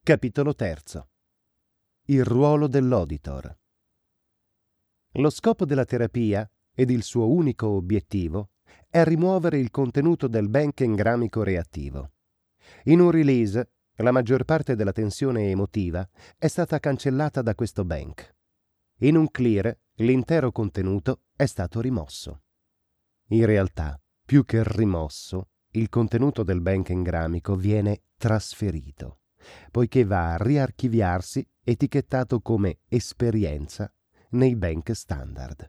Capitolo terzo. Il ruolo dell'auditor. Lo scopo della terapia, ed il suo unico obiettivo, è rimuovere il contenuto del bank engramico reattivo. In un release, la maggior parte della tensione emotiva è stata cancellata da questo bank. In un clear, l'intero contenuto è stato rimosso. In realtà, più che rimosso, il contenuto del bank engramico viene trasferito, poiché va a riarchiviarsi etichettato come esperienza nei bank standard.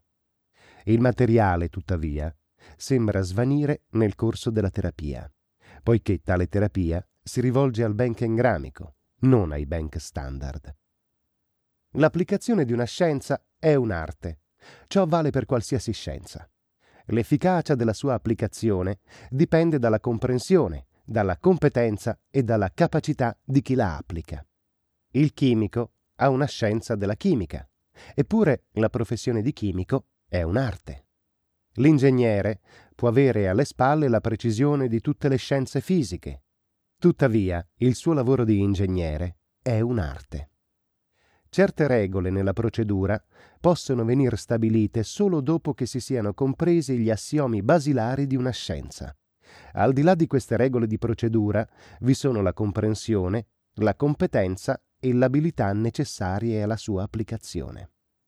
Il materiale, tuttavia, sembra svanire nel corso della terapia, poiché tale terapia si rivolge al bank engramico, non ai bank standard. L'applicazione di una scienza è un'arte. Ciò vale per qualsiasi scienza. L'efficacia della sua applicazione dipende dalla comprensione, dalla competenza e dalla capacità di chi la applica. Il chimico ha una scienza della chimica, eppure la professione di chimico è un'arte. L'ingegnere può avere alle spalle la precisione di tutte le scienze fisiche. Tuttavia, il suo lavoro di ingegnere è un'arte. Certe regole nella procedura possono venire stabilite solo dopo che si siano compresi gli assiomi basilari di una scienza. Al di là di queste regole di procedura vi sono la comprensione, la competenza e l'abilità necessarie alla sua applicazione.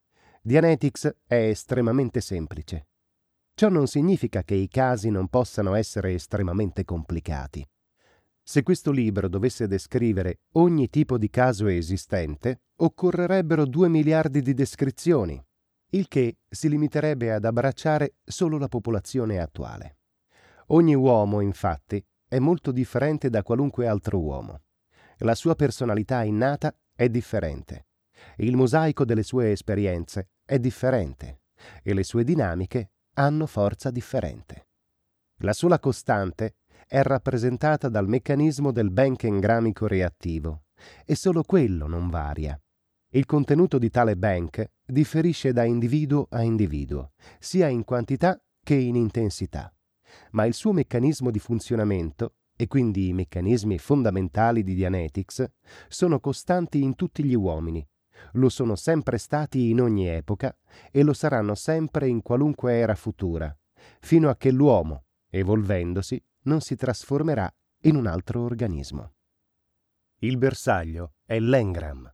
Dianetics è estremamente semplice. Ciò non significa che i casi non possano essere estremamente complicati. Se questo libro dovesse descrivere ogni tipo di caso esistente, occorrerebbero 2 miliardi di descrizioni, il che si limiterebbe ad abbracciare solo la popolazione attuale. Ogni uomo, infatti, è molto differente da qualunque altro uomo. La sua personalità innata è differente. Il mosaico delle sue esperienze è differente e le sue dinamiche hanno forza differente. La sola costante è rappresentata dal meccanismo del bank engramico reattivo e solo quello non varia. Il contenuto di tale bank differisce da individuo a individuo, sia in quantità che in intensità, ma il suo meccanismo di funzionamento, e quindi i meccanismi fondamentali di Dianetics, sono costanti in tutti gli uomini, lo sono sempre stati in ogni epoca e lo saranno sempre in qualunque era futura, fino a che l'uomo, evolvendosi, non si trasformerà in un altro organismo. Il bersaglio è l'engram.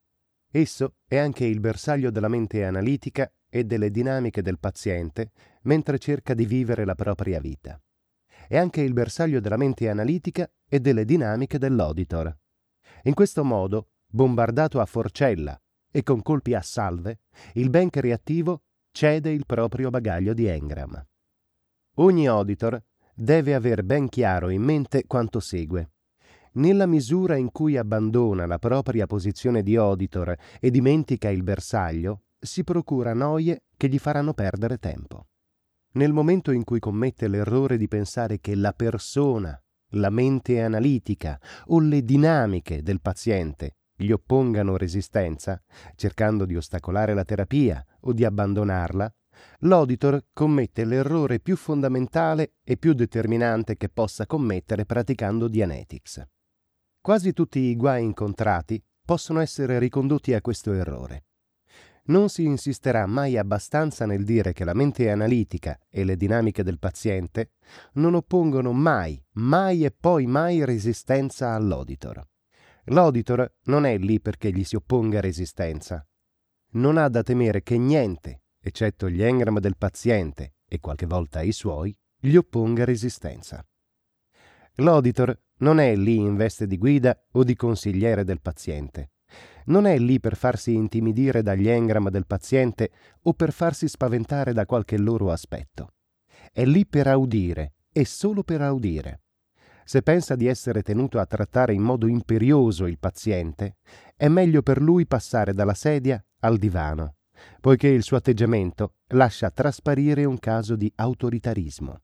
Esso è anche il bersaglio della mente analitica e delle dinamiche del paziente mentre cerca di vivere la propria vita. È anche il bersaglio della mente analitica e delle dinamiche dell'auditor. In questo modo, bombardato a forcella e con colpi a salve, il bank reattivo cede il proprio bagaglio di engram. Ogni auditor deve aver ben chiaro in mente quanto segue. Nella misura in cui abbandona la propria posizione di auditor e dimentica il bersaglio, si procura noie che gli faranno perdere tempo. Nel momento in cui commette l'errore di pensare che la persona, la mente analitica o le dinamiche del paziente gli oppongano resistenza, cercando di ostacolare la terapia o di abbandonarla, l'auditor commette l'errore più fondamentale e più determinante che possa commettere praticando Dianetics. Quasi tutti i guai incontrati possono essere ricondotti a questo errore. Non si insisterà mai abbastanza nel dire che la mente analitica e le dinamiche del paziente non oppongono mai e poi mai resistenza all'auditor. L'auditor non è lì perché gli si opponga resistenza. Non ha da temere che niente, eccetto gli engram del paziente e qualche volta i suoi, gli opponga resistenza. L'auditor non è lì in veste di guida o di consigliere del paziente. Non è lì per farsi intimidire dagli engram del paziente o per farsi spaventare da qualche loro aspetto. È lì per audire e solo per audire. Se pensa di essere tenuto a trattare in modo imperioso il paziente, è meglio per lui passare dalla sedia al divano, poiché il suo atteggiamento lascia trasparire un caso di autoritarismo.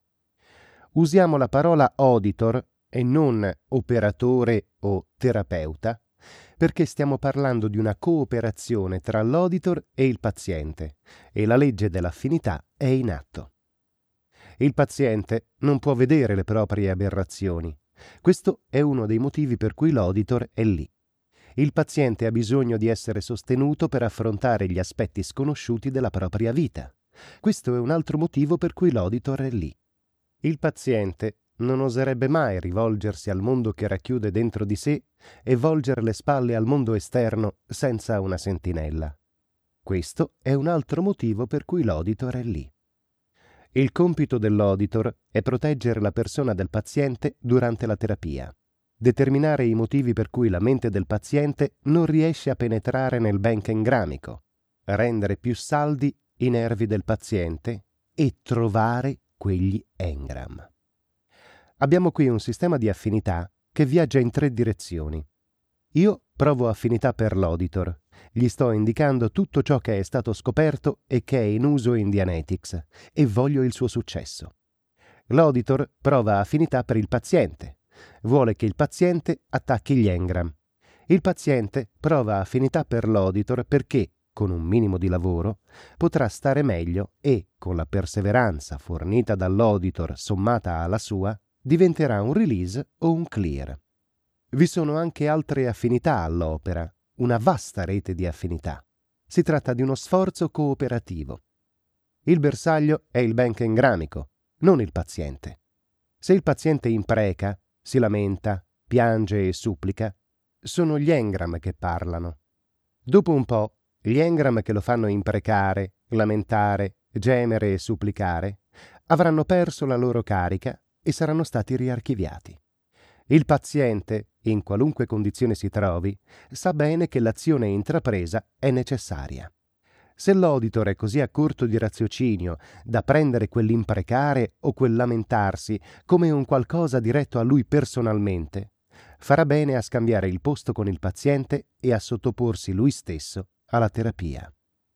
Usiamo la parola auditor e non operatore o terapeuta, perché stiamo parlando di una cooperazione tra l'auditor e il paziente e la legge dell'affinità è in atto. Il paziente non può vedere le proprie aberrazioni. Questo è uno dei motivi per cui l'auditor è lì. Il paziente ha bisogno di essere sostenuto per affrontare gli aspetti sconosciuti della propria vita. Questo è un altro motivo per cui l'auditor è lì. Il paziente non oserebbe mai rivolgersi al mondo che racchiude dentro di sé e volgere le spalle al mondo esterno senza una sentinella. Questo è un altro motivo per cui l'auditor è lì. Il compito dell'auditor è proteggere la persona del paziente durante la terapia, determinare i motivi per cui la mente del paziente non riesce a penetrare nel benkengramico, rendere più saldi i nervi del paziente e trovare quegli engram. Abbiamo qui un sistema di affinità che viaggia in 3 direzioni. Io provo affinità per l'auditor, gli sto indicando tutto ciò che è stato scoperto e che è in uso in Dianetics e voglio il suo successo. L'auditor prova affinità per il paziente, vuole che il paziente attacchi gli engram. Il paziente prova affinità per l'auditor perché, con un minimo di lavoro, potrà stare meglio e, con la perseveranza fornita dall'auditor sommata alla sua, diventerà un release o un clear. Vi sono anche altre affinità all'opera, una vasta rete di affinità. Si tratta di uno sforzo cooperativo. Il bersaglio è il benkengramico, non il paziente. Se il paziente impreca, si lamenta, piange e supplica, sono gli engram che parlano. Dopo un po', gli engram che lo fanno imprecare, lamentare, gemere e supplicare avranno perso la loro carica e saranno stati riarchiviati. Il paziente, in qualunque condizione si trovi, sa bene che l'azione intrapresa è necessaria. Se l'auditor è così a corto di raziocinio da prendere quell'imprecare o quel lamentarsi come un qualcosa diretto a lui personalmente, farà bene a scambiare il posto con il paziente e a sottoporsi lui stesso alla terapia.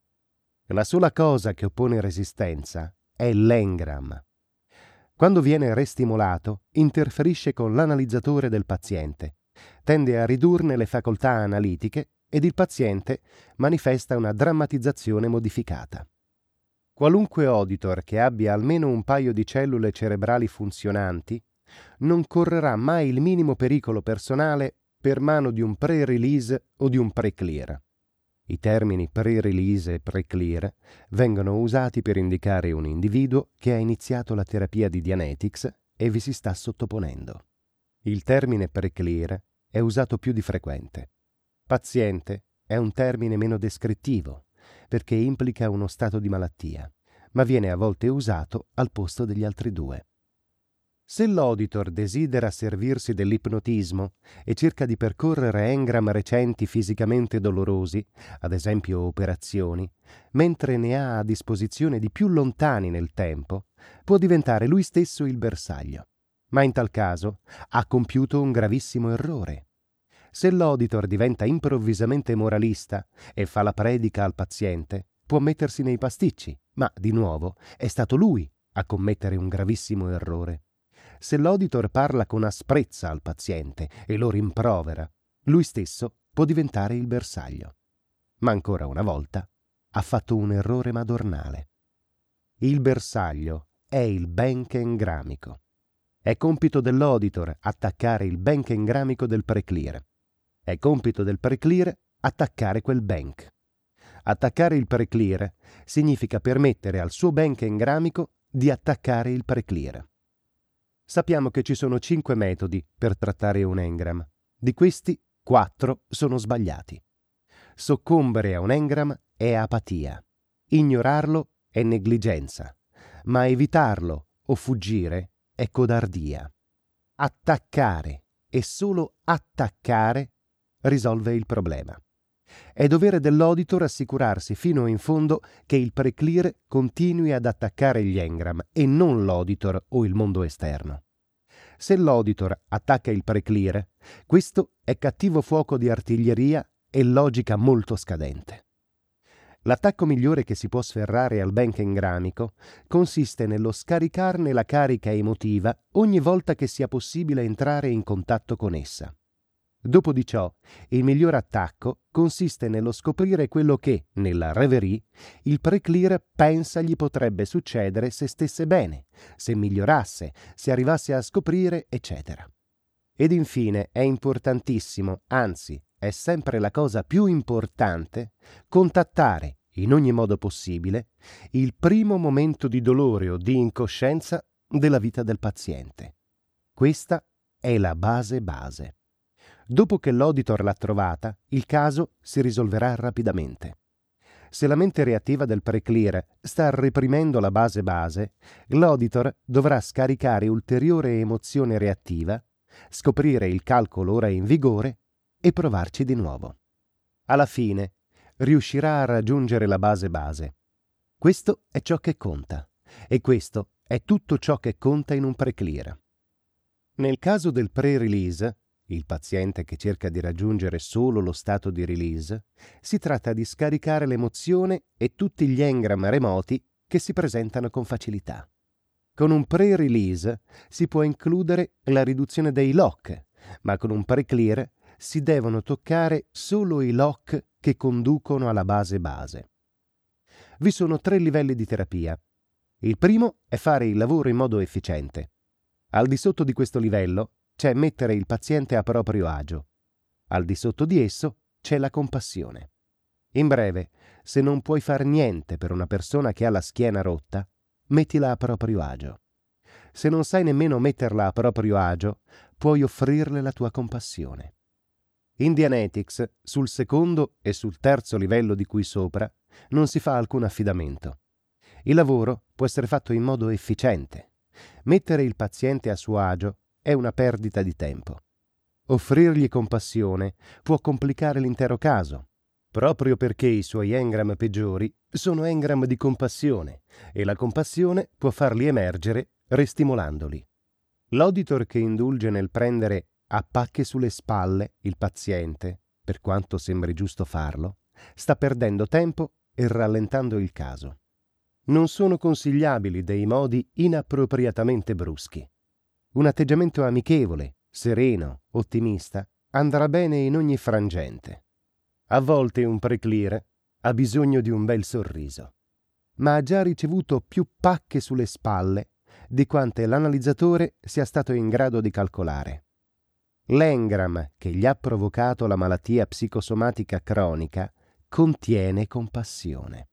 La sola cosa che oppone resistenza è l'engram. Quando viene restimolato, interferisce con l'analizzatore del paziente, tende a ridurne le facoltà analitiche ed il paziente manifesta una drammatizzazione modificata. Qualunque auditor che abbia almeno un paio di cellule cerebrali funzionanti non correrà mai il minimo pericolo personale per mano di un pre-release o di un pre-clear. I termini pre-release e pre-clear vengono usati per indicare un individuo che ha iniziato la terapia di Dianetics e vi si sta sottoponendo. Il termine pre-clear è usato più di frequente. Paziente è un termine meno descrittivo perché implica uno stato di malattia, ma viene a volte usato al posto degli altri 2. Se l'auditor desidera servirsi dell'ipnotismo e cerca di percorrere engram recenti fisicamente dolorosi, ad esempio operazioni, mentre ne ha a disposizione di più lontani nel tempo, può diventare lui stesso il bersaglio. Ma in tal caso ha compiuto un gravissimo errore. Se l'auditor diventa improvvisamente moralista e fa la predica al paziente, può mettersi nei pasticci, ma di nuovo è stato lui a commettere un gravissimo errore. Se l'auditor parla con asprezza al paziente e lo rimprovera, lui stesso può diventare il bersaglio. Ma ancora una volta ha fatto un errore madornale. Il bersaglio è il benkengramico. È compito dell'auditor attaccare il benkengramico del pre-clear. È compito del pre-clear attaccare quel benk. Attaccare il pre-clear significa permettere al suo benkengramico di attaccare il pre-clear. Sappiamo che ci sono 5 metodi per trattare un engram. Di questi 4 sono sbagliati. Soccombere a un engram è apatia. Ignorarlo è negligenza. Ma evitarlo o fuggire è codardia. Attaccare e solo attaccare risolve il problema. È dovere dell'auditor assicurarsi fino in fondo che il pre-clear continui ad attaccare gli engram e non l'auditor o il mondo esterno. Se l'auditor attacca il pre-clear, questo è cattivo fuoco di artiglieria e logica molto scadente. L'attacco migliore che si può sferrare al benkengramico consiste nello scaricarne la carica emotiva ogni volta che sia possibile entrare in contatto con essa. Dopo di ciò, il miglior attacco consiste nello scoprire quello che, nella reverie, il pre-clear pensa gli potrebbe succedere se stesse bene, se migliorasse, se arrivasse a scoprire, eccetera. Ed infine è importantissimo, anzi è sempre la cosa più importante, contattare in ogni modo possibile il primo momento di dolore o di incoscienza della vita del paziente. Questa è la base. Dopo che l'auditor l'ha trovata, il caso si risolverà rapidamente. Se la mente reattiva del preclear sta reprimendo la base, l'auditor dovrà scaricare ulteriore emozione reattiva, scoprire il calcolo ora in vigore e provarci di nuovo. Alla fine riuscirà a raggiungere la base. Questo è ciò che conta, e questo è tutto ciò che conta in un preclear. Nel caso del pre-release, il paziente che cerca di raggiungere solo lo stato di release, si tratta di scaricare l'emozione e tutti gli engram remoti che si presentano con facilità. Con un pre-release si può includere la riduzione dei lock, ma con un preclear si devono toccare solo i lock che conducono alla base. Vi sono 3 livelli di terapia. Il primo è fare il lavoro in modo efficiente. Al di sotto di questo livello c'è mettere il paziente a proprio agio. Al di sotto di esso c'è la compassione. In breve, se non puoi far niente per una persona che ha la schiena rotta, mettila a proprio agio. Se non sai nemmeno metterla a proprio agio, puoi offrirle la tua compassione. In Dianetics, sul secondo e sul terzo livello di qui sopra, non si fa alcun affidamento. Il lavoro può essere fatto in modo efficiente. Mettere il paziente a suo agio è una perdita di tempo. Offrirgli compassione può complicare l'intero caso, proprio perché i suoi engram peggiori sono engram di compassione e la compassione può farli emergere ristimolandoli. L'auditor che indulge nel prendere a pacche sulle spalle il paziente, per quanto sembri giusto farlo, sta perdendo tempo e rallentando il caso. Non sono consigliabili dei modi inappropriatamente bruschi. Un atteggiamento amichevole, sereno, ottimista andrà bene in ogni frangente. A volte un preclear ha bisogno di un bel sorriso, ma ha già ricevuto più pacche sulle spalle di quante l'analizzatore sia stato in grado di calcolare. L'engram che gli ha provocato la malattia psicosomatica cronica contiene compassione.